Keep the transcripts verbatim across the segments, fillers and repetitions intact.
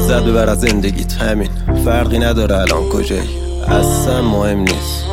لذت ببر از زندگیت، همین. فرقی نداره الان کجایی، اصلا مهم نیست.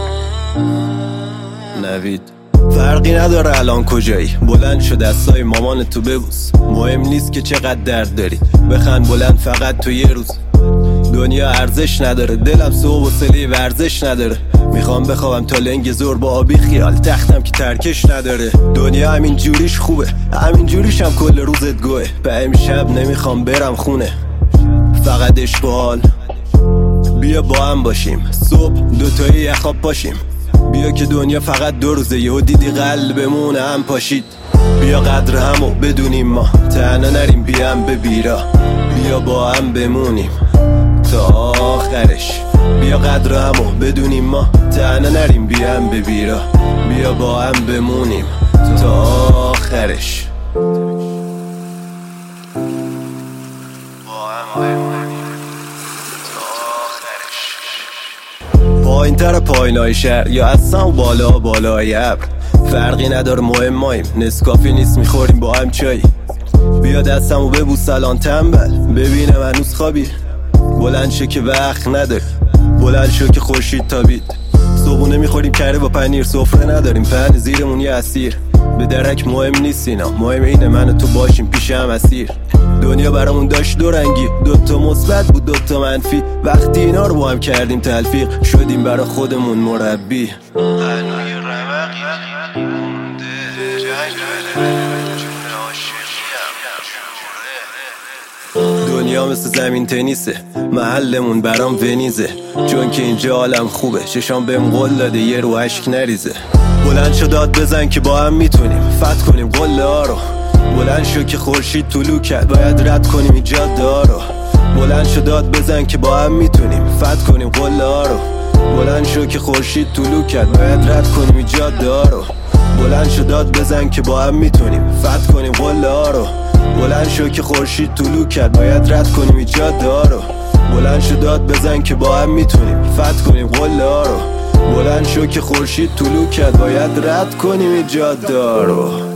نوید. فرقی نداره الان کجایی، بلند شو دستای مامان تو ببوس. مهم نیست که چقدر درد داری، بخند بلند فقط تو یه روز. دنیا ارزش نداره، دلم صبح و سلی ورزش نداره. میخوام بخوابم تا لنگ زور با آبی خیال، تختم که ترکش نداره. دنیا همین جوریش خوبه، همین جوریش هم کل روزت گوه. به امشب نمیخوام برم خونه، فقط عشق و حال. بیا با هم باشیم، صبح دوتایی یخاب پاشیم. بیا که دنیا فقط دو روزه، یهو دیدی قلبمون هم پاشید. بیا قدر همو بدونیم، ما تنها نریم بیام به بیرا. بیا با هم بمونیم تا آخرش. بیا قدر همو بدونیم، ما تنها نریم بیام به بیرا. بیا با هم بمونیم تا آخرش. پایین تر پایینای شهر یا اصلا بالا بالای ابر، فرقی نداره مهم ماییم. نسکافی نیست میخوریم با هم چای. بیا دستمو ببوس الان تنبل، ببینم هنوز خوابی. بلند شو که وقت نداری، بلند شو که خورشید تابید. صبحونه میخوریم کره با پنیر، سفره نداریم پهن زیرمون یه اسیر. به درک مهم نیست اینا، مهم اینه من و تو باشیم پیش هم اسیر. دنیا برامون داشت دو رنگی، دوتا مثبت بود دوتا منفی. وقتی اینا رو با هم کردیم تلفیق، شدیم برا خودمون مربی. هنوی رمقی مونده جنگ جون عاشقیم. دنیا مثل زمین تنیسه، محلمون برام ونیزه. چون که اینجا حالم خوبه، چشام بهم قول داده یه رو عشق نریزه. بلند شو داد بزن که با هم میتونیم فتح کنیم قله ها رو. بلند شو که خورشید طلوع کرد، باید رد کنیم این جاده ها رو. بلند شو داد بزن که با هم میتونیم فتح کنیم قله ها رو. بلند شو که خورشید طلوع کرد، باید رد کنیم این جاده ها رو. بلند شو داد بزن که با هم میتونیم فتح کنیم قله ها رو. بلند شو که خورشید طلوع کرد، باید رد کنیم این جاده ها رو. بلند شو داد بزن که با هم میتونیم فتح کنیم قله ها رو. بلند شو که خورشید طلوع کرد، باید رد کنیم این جاده ها رو.